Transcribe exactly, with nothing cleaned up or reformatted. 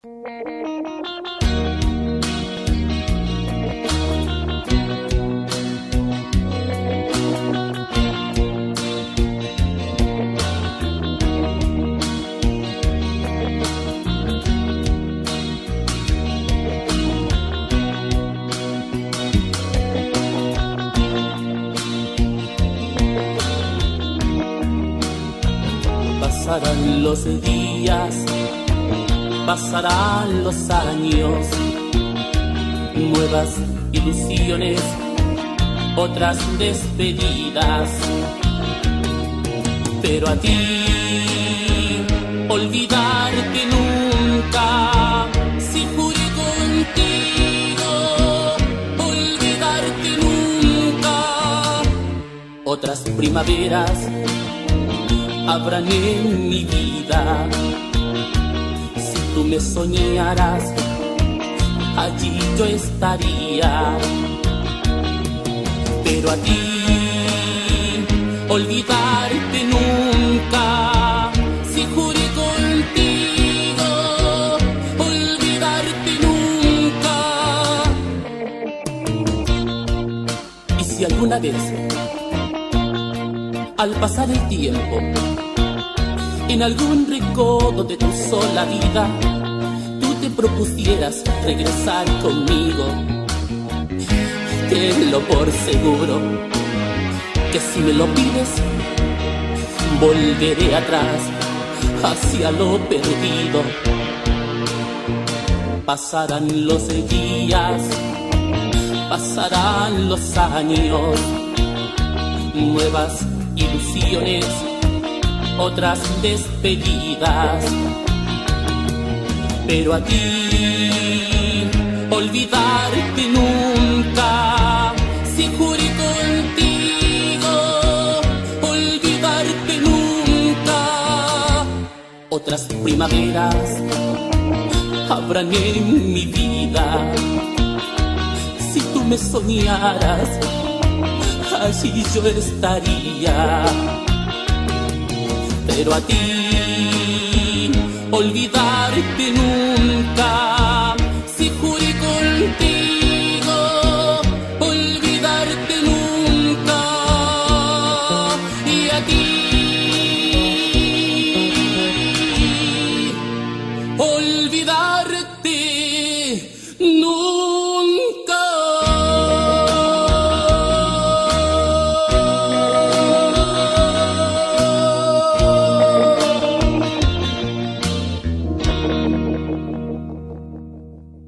Pasarán los días, pasarán los años, nuevas ilusiones, otras despedidas. Pero a ti, olvidarte nunca, si juré contigo, olvidarte nunca. Otras primaveras habrán en mi vida. Si tú me soñaras, allí yo estaría. Pero a ti, olvidarte nunca, si juré contigo, olvidarte nunca. Y si alguna vez, al pasar el tiempo, en algún recodo de tu sola vida, tú te propusieras regresar conmigo, tenlo por seguro, que si me lo pides, volveré atrás hacia lo perdido. Pasarán los días, pasarán los años, nuevas ilusiones, otras despedidas. Pero a ti, olvidarte nunca, si juré contigo, olvidarte nunca. Otras primaveras habrán en mi vida. Si tú me soñaras, allí yo estaría. Pero a ti, olvidarte nunca,